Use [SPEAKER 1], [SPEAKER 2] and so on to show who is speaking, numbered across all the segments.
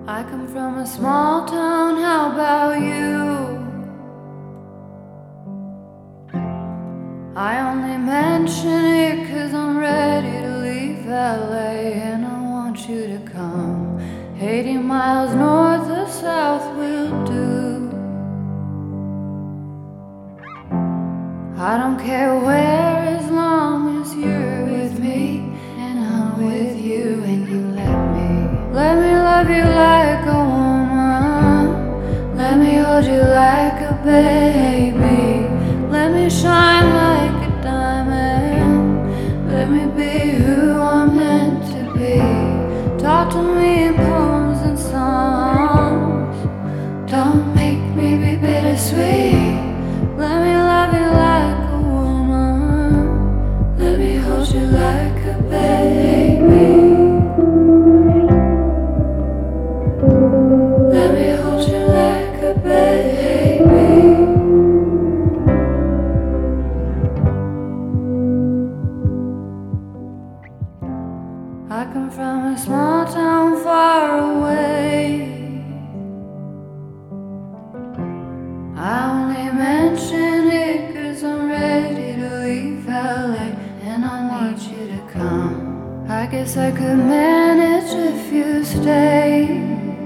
[SPEAKER 1] I come from a small town, how about you? I only mention it 'cause I'm ready to leave LA, and I want you to come. 80 miles north or south will do. I don't care where, as long as you're with me and I'm with you, and you let me love you like a woman. Let me hold you like a baby. Let me shine like a diamond. Let me be who I'm meant to be. Talk to me in poems and songs. Don't make me be bittersweet. Let me love you like a woman. Let me hold you like a baby. Let me hold you like a baby. I come from a small town far away. I only mention it 'cause I'm ready to leave LA, and I want you to come. I guess I could manage if you stay.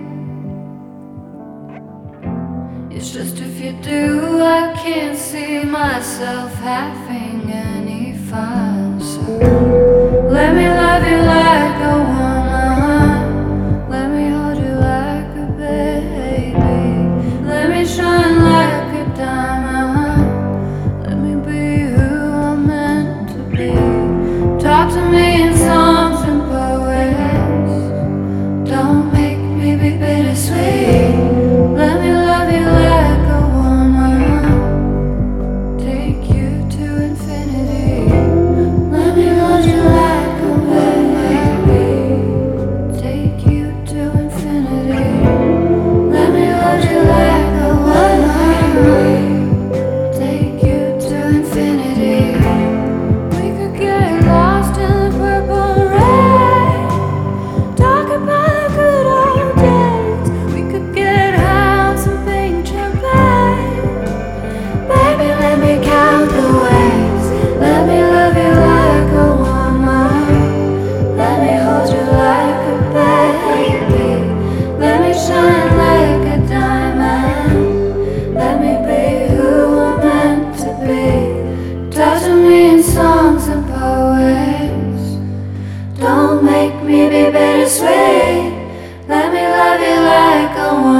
[SPEAKER 1] It's just if you do, I can't see myself having any fun. So let me love you like a woman. Let me hold you like a baby. Let me shine like a diamond. Let me be who I'm meant to be. Talk to me in songs and poets. Don't make me be bittersweet. Let me love you like a woman. Take you to infinity. Let me hold you like a baby. Take you to infinity. Let me hold you like a woman. Take you to infinity. We could get lost in the purple rain. Talk about the good old days. We could get high on some pink champagne. Baby, let me count the ways. Let me love you like a woman. Let me hold you like a baby. Let me shine like a diamond. Let me be who I'm meant to be. Talk to me in songs and poets. Don't make me be bittersweet. Let me love you like a woman.